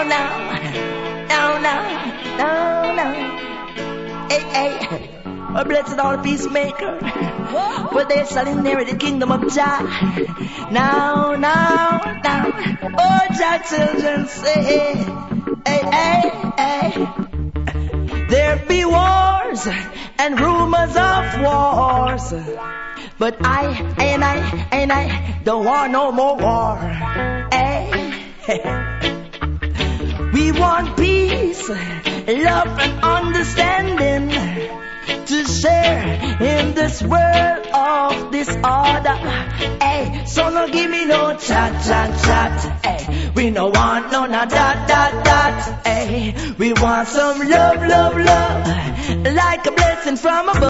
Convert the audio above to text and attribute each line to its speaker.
Speaker 1: no. Hey, blessed all the peacemaker, for they shall inherit the kingdom of Jah. Now. Oh, Jah children say, hey. There be wars and rumors of wars, but I don't want no more war. Hey. We want peace, love and understanding to share in this world of disorder. Hey, so no give me no chat. Hey, we no want no dot. Hey, we want some love, like a blessing from above.